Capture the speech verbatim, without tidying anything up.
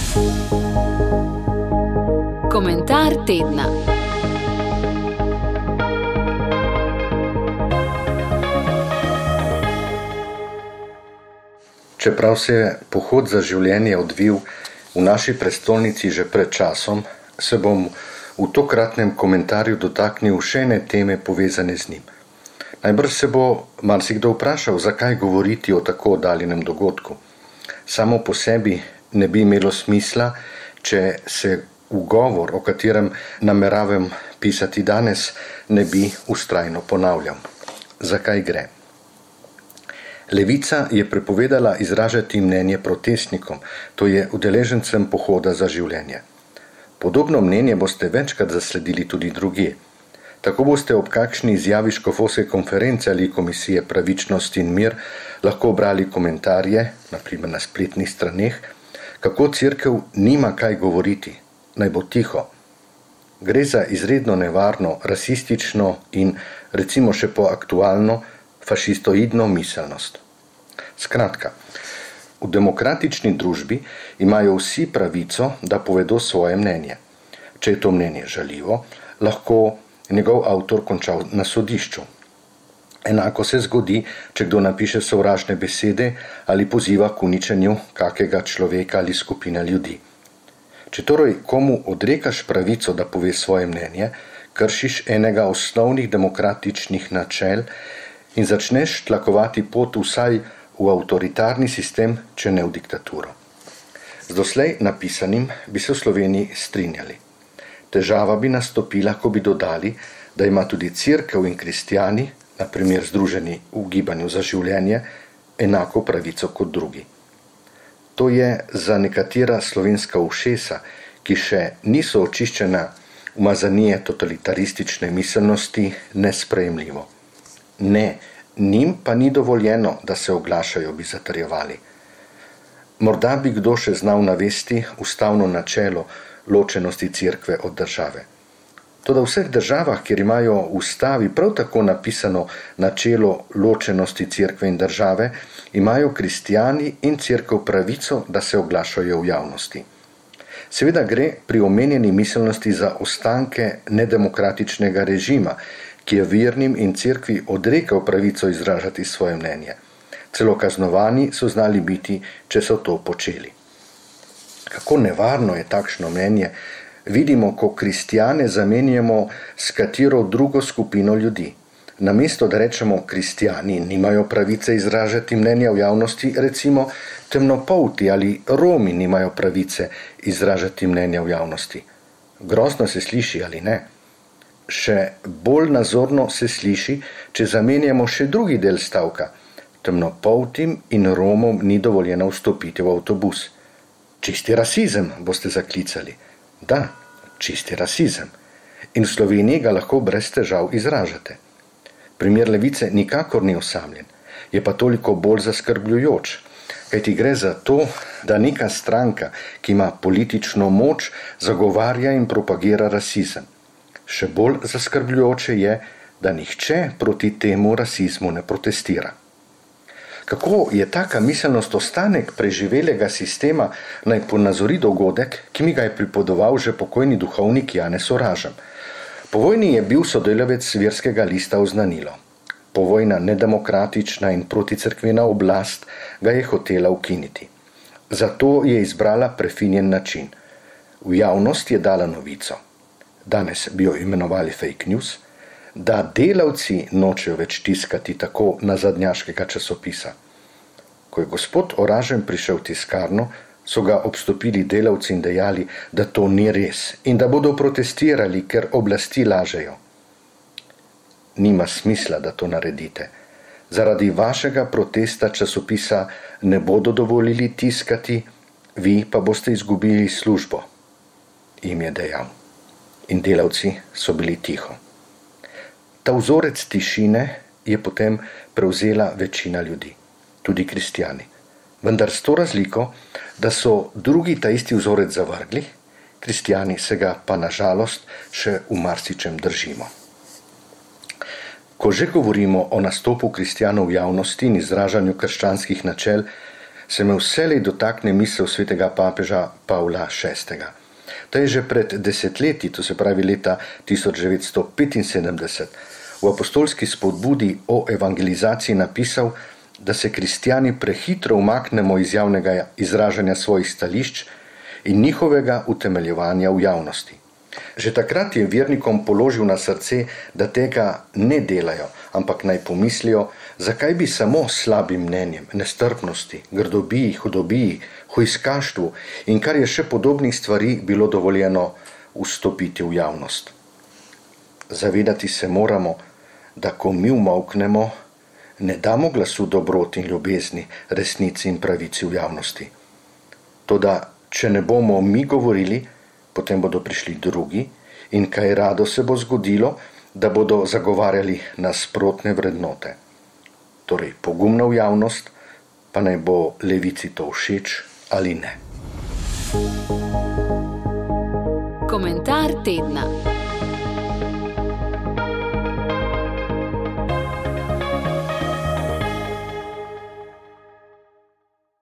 Komentar tedna. Čeprav se je pohod za življenje odvil v naši prestolnici že pred časom, se bom v tokratnem komentarju dotaknil še ene teme povezane z njim. Najbrž se bo marsikdo vprašal, zakaj govoriti o tako oddaljenem dogodku. Samo po sebi ne bi imelo smisla, če se ugovor, o katerem nameravam pisati danes, ne bi vztrajno ponavljal. Zakaj gre? Levica je prepovedala izražati mnenje protestnikom, to je udeležencem pohoda za življenje. Podobno mnenje boste večkrat zasledili tudi drugje. Tako boste ob kakšni izjavi škofovske konference ali komisije Pravičnost in mir lahko brali komentarje, na primer na spletnih straneh, kako cerkev nima kaj govoriti, naj bo tiho. Gre za izredno nevarno, rasistično in, recimo še poaktualno, fašistoidno miselnost. Skratka, v demokratični družbi imajo vsi pravico, da povedo svoje mnenje. Če je to mnenje žaljivo, lahko njegov avtor končal na sodišču. Enako se zgodi, če kdo napiše sovražne besede ali poziva k uničenju kakega človeka ali skupine ljudi. Če torej komu odrekaš pravico, da pove svoje mnenje, kršiš enega osnovnih demokratičnih načel in začneš tlakovati pot vsaj v avtoritarni sistem, če ne v diktaturo. Z doslej napisanim bi se v Sloveniji strinjali. Težava bi nastopila, ko bi dodali, da ima tudi cerkev in kristjani, na primer združeni v gibanju za življenje, enako pravico kot drugi. To je za nekatera slovenska ušesa, ki še niso očiščena umazanije totalitaristične miselnosti, nesprejemljivo. Ne, njim pa ni dovoljeno, da se oglašajo, bi zatrjevali. Morda bi kdo še znal navesti ustavno načelo ločenosti cerkve od države. Toda v vseh državah, kjer imajo v ustavi prav tako napisano načelo ločenosti cerkve in države, imajo kristjani in cerkev pravico, da se oglašajo v javnosti. Seveda gre pri omenjeni miselnosti za ostanke nedemokratičnega režima, ki je vernim in cerkvi odrekal pravico izražati svoje mnenje. Celo kaznovani so znali biti, če so to počeli. Kako nevarno je takšno mnenje, vidimo, ko kristjane zamenjamo s katero drugo skupino ljudi. Namesto da rečemo, kristjani nimajo pravice izražati mnenja v javnosti, recimo temnopolti ali Romi nimajo pravice izražati mnenja v javnosti. Grozno se sliši, ali ne? Še bolj nazorno se sliši, če zamenjamo še drugi del stavka. Temnopoltim in Romom ni dovoljeno vstopiti v avtobus. Čisti rasizem, boste zaklicali. Da, čisti rasizem. In v Sloveniji ga lahko brez težav izražate. Primer Levice nikakor ni osamljen, je pa toliko bolj zaskrbljujoč, kajti gre za to, da neka stranka, ki ima politično moč, zagovarja in propagira rasizem. Še bolj zaskrbljujoče je, da nihče proti temu rasizmu ne protestira. Kako je taka miselnost ostanek preživelega sistema, naj ponazori dogodek, ki mi ga je pripovedoval že pokojni duhovnik Janez Oražem. Po vojni je bil sodelavec verskega lista Oznanilo. Povojna nedemokratična in proticerkvena oblast ga je hotela ukiniti. Zato je izbrala prefinjen način. V javnost je dala novico, danes bi jo imenovali fake news, da delavci nočejo več tiskati tako nazadnjaškega časopisa. Ko je gospod Oražem prišel v tiskarno, so ga obstopili delavci in dejali, da to ni res in da bodo protestirali, ker oblasti lažejo. Nima smisla, da to naredite. Zaradi vašega protesta časopisa ne bodo dovolili tiskati, vi pa boste izgubili službo, jim je dejal. In delavci so bili tiho. Ta vzorec tišine je potem prevzela večina ljudi, tudi kristjani. Vendar s to razliko, da so drugi ta isti vzorec zavrgli, kristjani se ga pa na žalost še v marsičem držimo. Ko že govorimo o nastopu kristjanov v javnosti in izražanju krščanskih načel, se me vselej dotakne misel svetega papeža Pavla šestega. Ta je že pred desetletji, to se pravi leta tisoč devetsto petinsedemdeset, v apostolski spodbudi o evangelizaciji napisal, da se kristjani prehitro umaknemo iz javnega izražanja svojih stališč in njihovega utemeljevanja v javnosti. Že takrat je vernikom položil na srce, da tega ne delajo, ampak naj pomislijo, zakaj bi samo slabim mnenjem, nestrpnosti, grdobiji, hudobiji, hujskaštvu in kar je še podobnih stvari bilo dovoljeno vstopiti v javnost. Zavedati se moramo, da ko mi umolknemo, ne damo glasu dobroti in ljubezni, resnici in pravici v javnosti. Toda, če ne bomo mi govorili, potem bodo prišli drugi in kaj rado se bo zgodilo, da bodo zagovarjali nasprotne vrednote. Torej, pogumna v javnost, pa naj bo levici to všeč ali ne. Komentar tedna.